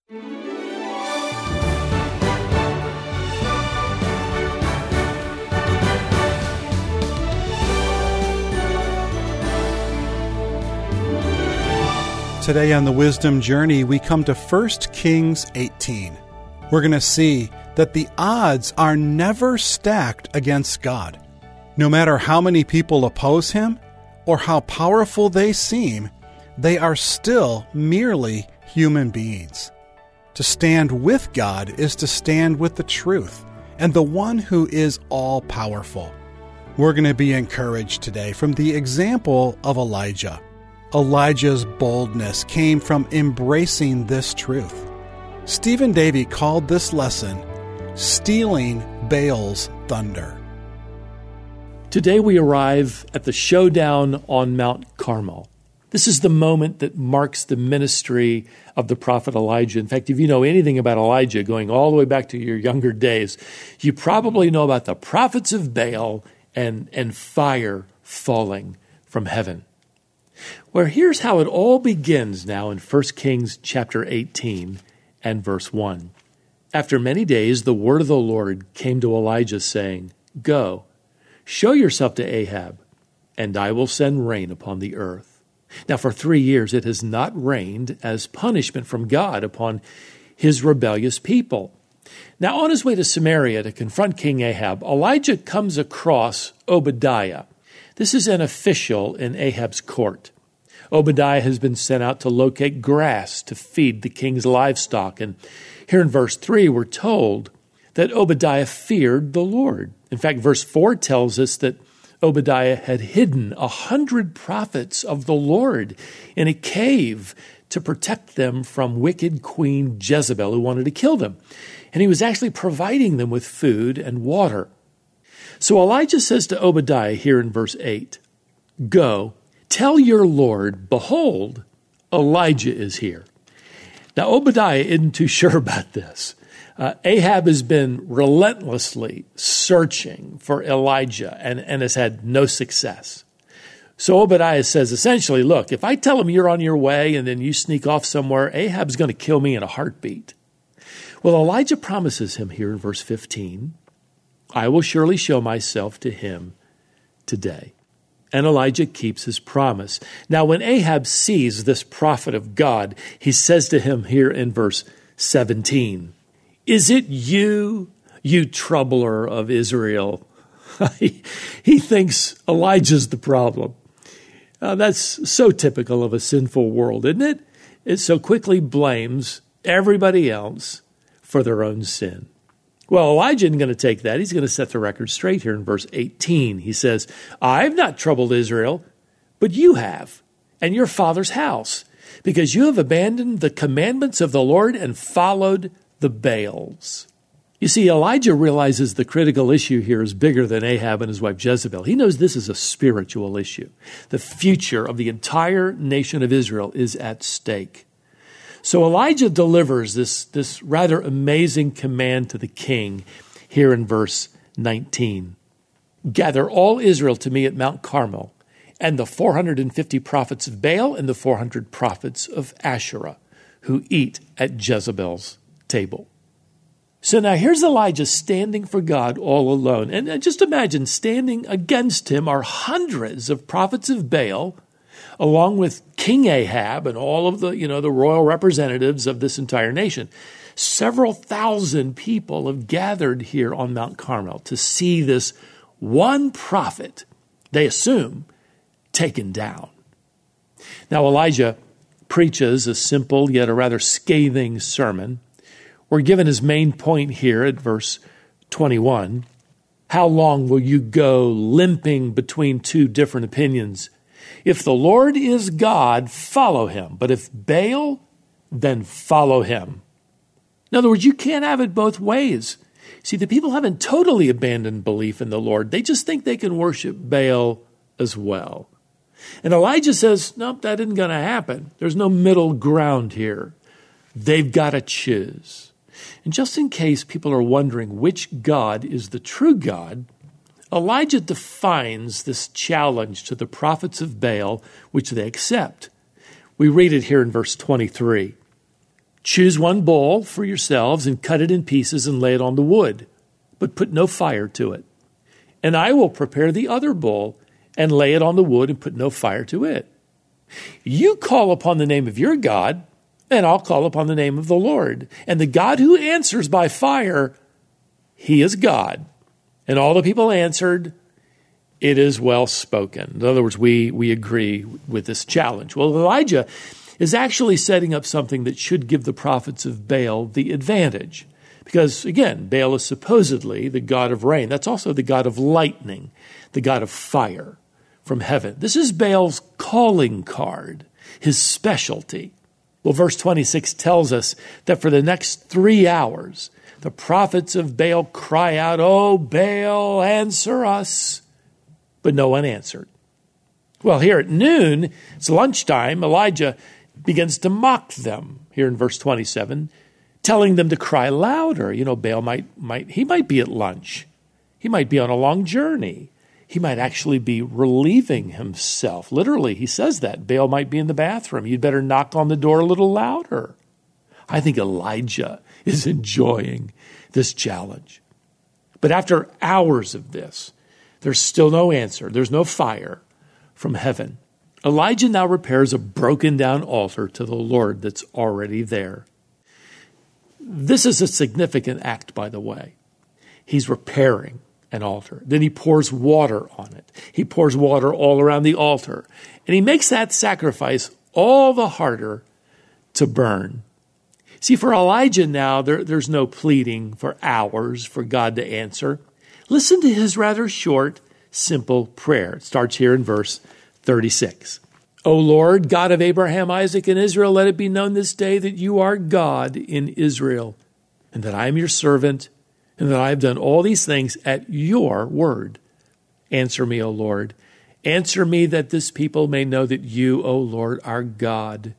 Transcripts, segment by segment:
Today on the Wisdom Journey, we come to 1 Kings 18. We're going to see that the odds are never stacked against God. No matter how many people oppose him or how powerful they seem, they are still merely human beings. To stand with God is to stand with the truth and the one who is all-powerful. We're going to be encouraged today from the example of Elijah. Elijah's boldness came from embracing this truth. Stephen Davey called this lesson, stealing Baal's thunder. Today we arrive at the showdown on Mount Carmel. This is the moment that marks the ministry of the prophet Elijah. In fact, if you know anything about Elijah, going all the way back to your younger days, you probably know about the prophets of Baal and fire falling from heaven. Well, here's how it all begins now in 1 Kings chapter 18 and verse 1. After many days, the word of the Lord came to Elijah, saying, Go, show yourself to Ahab, and I will send rain upon the earth. Now, for 3 years it has not rained as punishment from God upon his rebellious people. Now, on his way to Samaria to confront King Ahab, Elijah comes across Obadiah. This is an official in Ahab's court. Obadiah has been sent out to locate grass to feed the king's livestock. And here in verse 3, we're told that Obadiah feared the Lord. In fact, verse 4 tells us that Obadiah had hidden 100 prophets of the Lord in a cave to protect them from wicked Queen Jezebel, who wanted to kill them. And he was actually providing them with food and water. So Elijah says to Obadiah here in verse 8, Go, tell your Lord, behold, Elijah is here. Now, Obadiah isn't too sure about this. Ahab has been relentlessly searching for Elijah and has had no success. So Obadiah says essentially, look, if I tell him you're on your way and then you sneak off somewhere, Ahab's going to kill me in a heartbeat. Well, Elijah promises him here in verse 15, I will surely show myself to him today. And Elijah keeps his promise. Now, when Ahab sees this prophet of God, he says to him here in verse 17, Is it you, you troubler of Israel? He thinks Elijah's the problem. That's so typical of a sinful world, isn't it? It so quickly blames everybody else for their own sin. Well, Elijah isn't going to take that. He's going to set the record straight here in verse 18. He says, I've not troubled Israel, but you have, and your father's house, because you have abandoned the commandments of the Lord and followed the Baals. You see, Elijah realizes the critical issue here is bigger than Ahab and his wife Jezebel. He knows this is a spiritual issue. The future of the entire nation of Israel is at stake. So Elijah delivers this rather amazing command to the king here in verse 19. Gather all Israel to me at Mount Carmel, and the 450 prophets of Baal and the 400 prophets of Asherah, who eat at Jezebel's table. So now here's Elijah standing for God all alone. And just imagine standing against him are hundreds of prophets of Baal, along with King Ahab and all of the royal representatives of this entire nation. Several thousand people have gathered here on Mount Carmel to see this one prophet, they assume, taken down. Now Elijah preaches a simple yet a rather scathing sermon. We're given his main point here at verse 21. How long will you go limping between two different opinions? If the Lord is God, follow him. But if Baal, then follow him. In other words, you can't have it both ways. See, the people haven't totally abandoned belief in the Lord. They just think they can worship Baal as well. And Elijah says, nope, that isn't going to happen. There's no middle ground here. They've got to choose. And just in case people are wondering which God is the true God, Elijah defines this challenge to the prophets of Baal, which they accept. We read it here in verse 23. Choose one bull for yourselves and cut it in pieces and lay it on the wood, but put no fire to it. And I will prepare the other bull and lay it on the wood and put no fire to it. You call upon the name of your God, and I'll call upon the name of the Lord. And the God who answers by fire, he is God. And all the people answered, it is well spoken. In other words, we agree with this challenge. Well, Elijah is actually setting up something that should give the prophets of Baal the advantage. Because, again, Baal is supposedly the god of rain. That's also the god of lightning, the god of fire from heaven. This is Baal's calling card, his specialty. Well, verse 26 tells us that for the next 3 hours, the prophets of Baal cry out, "Oh, Baal, answer us." But no one answered. Well, here at noon, it's lunchtime, Elijah begins to mock them here in verse 27, telling them to cry louder. You know, Baal might be at lunch. He might be on a long journey. He might actually be relieving himself. Literally, he says that. Baal might be in the bathroom. You'd better knock on the door a little louder. I think Elijah is enjoying this challenge. But after hours of this, there's still no answer. There's no fire from heaven. Elijah now repairs a broken down altar to the Lord that's already there. This is a significant act, by the way. He's repairing an altar. Then he pours water on it. He pours water all around the altar. And he makes that sacrifice all the harder to burn. See, for Elijah now, there's no pleading for hours for God to answer. Listen to his rather short, simple prayer. It starts here in verse 36. O Lord, God of Abraham, Isaac, and Israel, let it be known this day that you are God in Israel, and that I am your servant, and that I have done all these things at your word. Answer me, O Lord. Answer me that this people may know that you, O Lord, are God,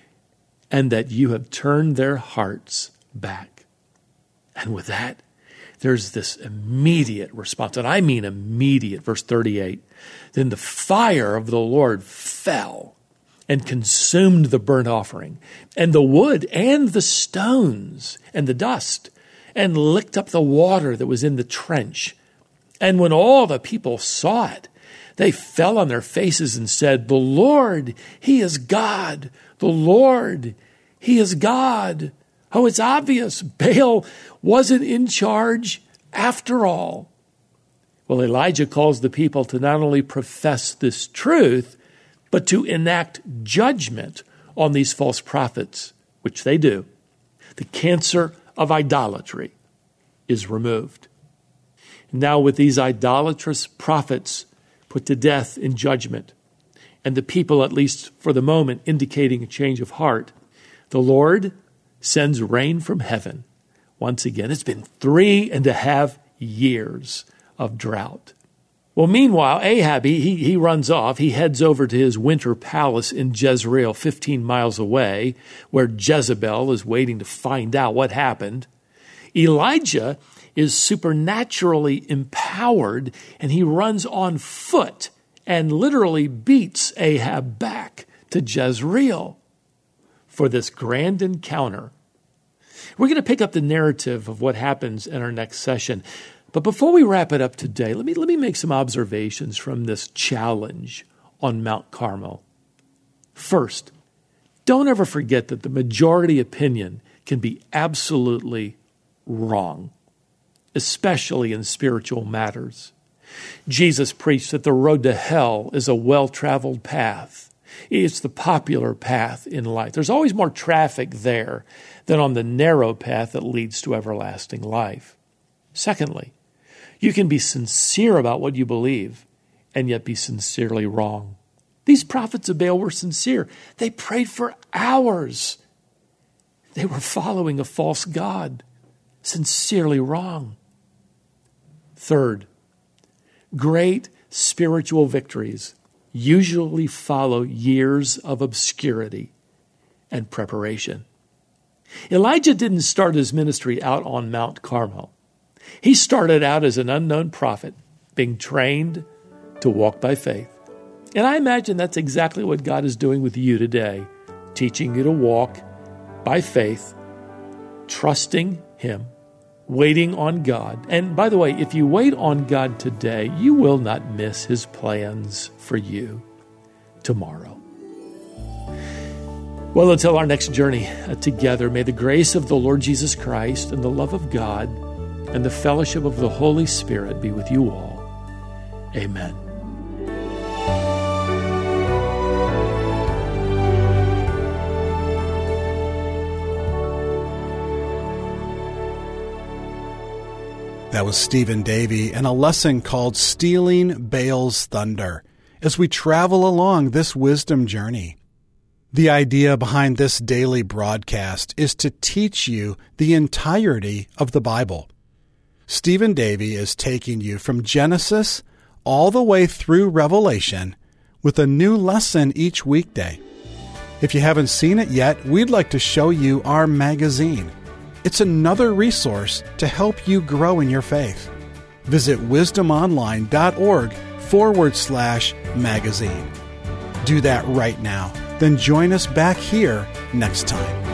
and that you have turned their hearts back. And with that, there's this immediate response, and I mean immediate, verse 38. Then the fire of the Lord fell and consumed the burnt offering, and the wood, and the stones, and the dust, and licked up the water that was in the trench. And when all the people saw it, they fell on their faces and said, "The Lord, He is God. The Lord, He is God." Oh, it's obvious. Baal wasn't in charge after all. Well, Elijah calls the people to not only profess this truth, but to enact judgment on these false prophets, which they do. The cancer of idolatry is removed. Now, with these idolatrous prophets put to death in judgment, and the people, at least for the moment, indicating a change of heart, the Lord sends rain from heaven. Once again, it's been 3.5 years of drought. Well, meanwhile, Ahab, he runs off. He heads over to his winter palace in Jezreel, 15 miles away, where Jezebel is waiting to find out what happened. Elijah is supernaturally empowered, and he runs on foot and literally beats Ahab back to Jezreel for this grand encounter. We're going to pick up the narrative of what happens in our next session. But before we wrap it up today, let me make some observations from this challenge on Mount Carmel. First, don't ever forget that the majority opinion can be absolutely wrong, especially in spiritual matters. Jesus preached that the road to hell is a well-traveled path. It's the popular path in life. There's always more traffic there than on the narrow path that leads to everlasting life. Secondly, you can be sincere about what you believe and yet be sincerely wrong. These prophets of Baal were sincere. They prayed for hours. They were following a false god, sincerely wrong. Third, great spiritual victories usually follow years of obscurity and preparation. Elijah didn't start his ministry out on Mount Carmel. He started out as an unknown prophet, being trained to walk by faith. And I imagine that's exactly what God is doing with you today, teaching you to walk by faith, trusting Him, waiting on God. And by the way, if you wait on God today, you will not miss His plans for you tomorrow. Well, until our next journey together, may the grace of the Lord Jesus Christ and the love of God and the fellowship of the Holy Spirit be with you all. Amen. That was Stephen Davey and a lesson called Stealing Baal's Thunder as we travel along this wisdom journey. The idea behind this daily broadcast is to teach you the entirety of the Bible. Stephen Davey is taking you from Genesis all the way through Revelation with a new lesson each weekday. If you haven't seen it yet, we'd like to show you our magazine. It's another resource to help you grow in your faith. Visit wisdomonline.org/magazine. Do that right now. Then join us back here next time.